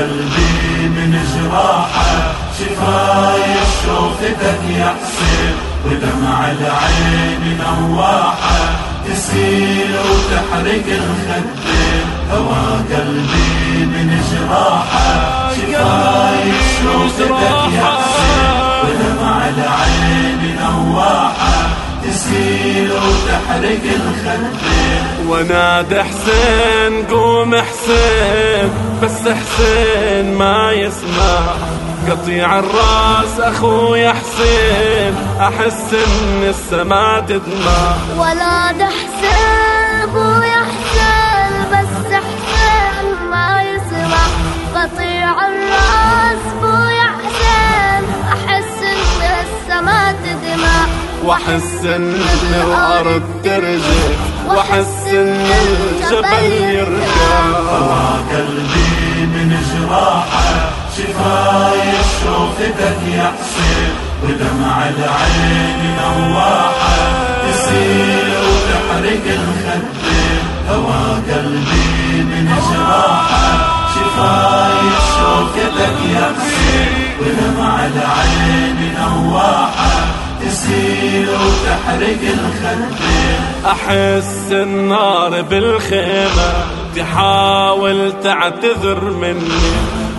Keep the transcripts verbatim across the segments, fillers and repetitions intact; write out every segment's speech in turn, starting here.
قلبي من جراحه، شفايف شوفتك يا حسين ودمع العين نواحه، تسيل وتحرق الخدين. هوى قلبي من جراحه، شفايف شوفتك يا حسين ودمع العين نواحه، تسيل وتحرق الخدين. ونادى حسين قوم حسين، بس حسين ما يسمع، قطيع الراس اخويا حسين، احس ان السما تدمع. ونادى حسين ابويا حسين، بس حسين ما يسمع، قطيع الراس ابويا حسين، احس ان السما تدمع. واحس ان الارض ترجف، واحس ان الجبل يرجع. هوى قلبي من جراحه، شفايف شوفتك يا حسين ودمع العين نواحه، تسيل وتحرق الخدين. هوى قلبي من جراحه، شفايف شوفتك يا حسين ودمع العين نواحه، تسيل وتحرق الخدين. احس النار بالخيمة تحاول تعتذر مني،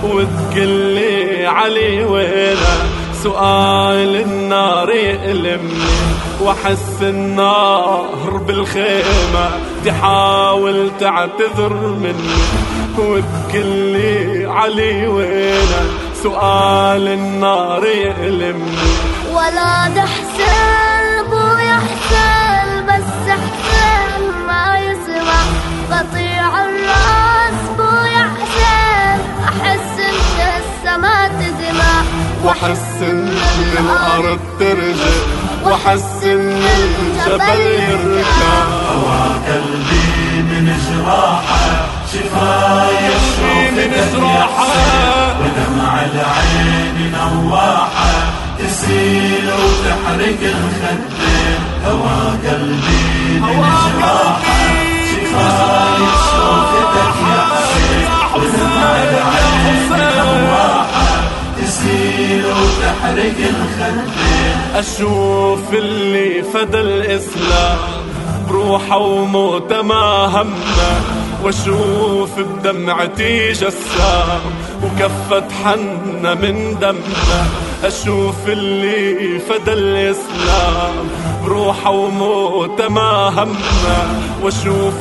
وتقلي علي وينه، سؤال النار يألمني. واحس النار بالخيمة تحاول تعتذر مني، وتقلي علي وينه، سؤال النار يألمني. ولاد حسين ابويا حسين، بس حسين ما يسمع، قطيع الراس ابويا حسين، احس ان السما تدمع. واحس ان الارض ترجف، واحس ان الجبل يرجع. هوى قلبي من جراحه، شفايف شوفتك يا حسين ودمع العين نواحه، تسيل وتحرق الخدين. هوى قلبي من جراحه، شفايف شوفتك يا حسين ودمع العين نواحه، تسيل وتحرق الخدين. اشوف اللي فدى الاسلام بروحه وموته ما همه، واشوف بدمعتي جسام وكفة حنة من دمه. اشوف اللي فدى الاسلام بروحه وموته ما همه، واشوف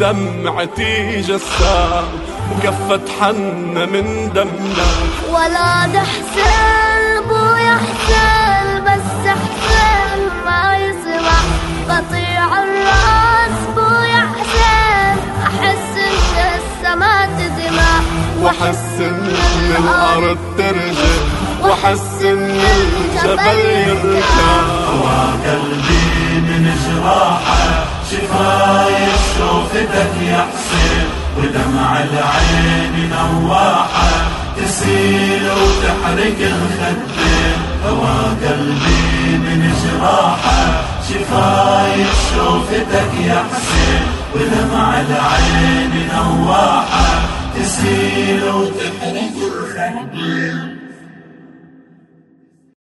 بدمعتي جسام وكفة حنة من دمه. ولاد حسين ابويا حسين، بس حسين ما يسمع، قطيع الراس ابويا حسين، احس ان السما تدمع. واحس ان الارض ترجف، واحس ان الجبل يرجع. هوى قلبي من جراحه، شفايف شوفتك يا حسين ودمع العين نواحه، تسيل وتحرق الخدين. هوى قلبي من جراحه، شفايف شوفتك يا حسين ودمع العين نواحه، تسيل وتحرق الخدين.